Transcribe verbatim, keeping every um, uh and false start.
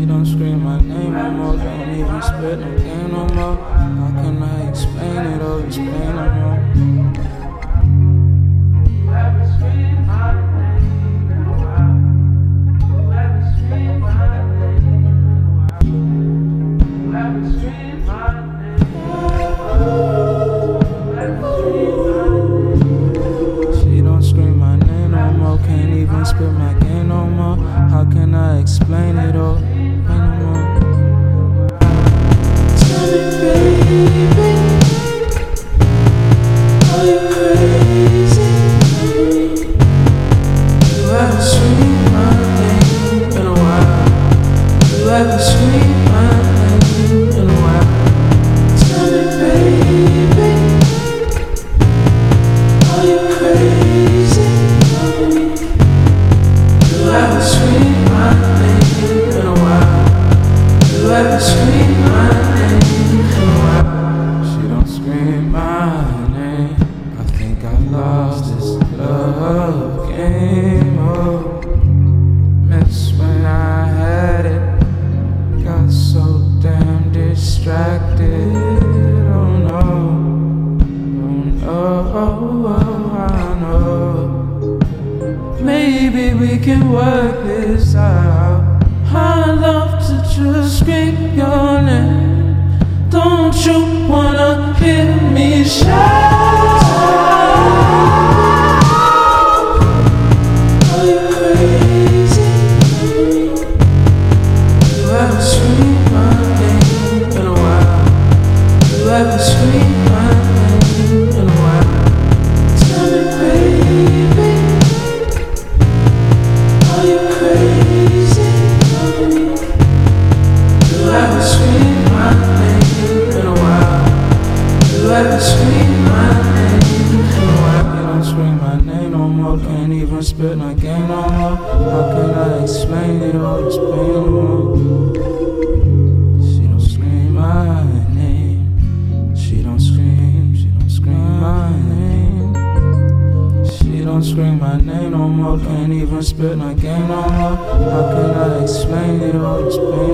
don't scream my name no more, don't even spit no game no more. How can I explain it or explain no more? She don't scream my name no more, can't even spit my game no more. How can I explain it or explain no more? Tell me, baby, are you crazy? You haven't screamed my name in a while. You haven't screamed my name in a while. Tell me, baby, are you crazy? You haven't screamed my name in a while. You haven't screamed my name in a while. She don't scream my name. I think I lost this love game. Oh, miss when I had it. Got so damn distracted. Oh no, oh no, oh, I know. Maybe we can work this out. I'd love to just scream your name. Don't you wanna hear me shout? Are you crazy? You haven't screamed my name in a while. You haven't screamed my name in a while. Tell me, baby, are you crazy? You haven't screamed my name in a while. You haven't screamed my name in a while. You don't scream my name no more, can't even spit my game no more. How can I explain it or explain no more? She don't scream my name. She don't scream, she don't scream my name. She don't scream my name no more, can't even spit my game no more. How can I explain it or explain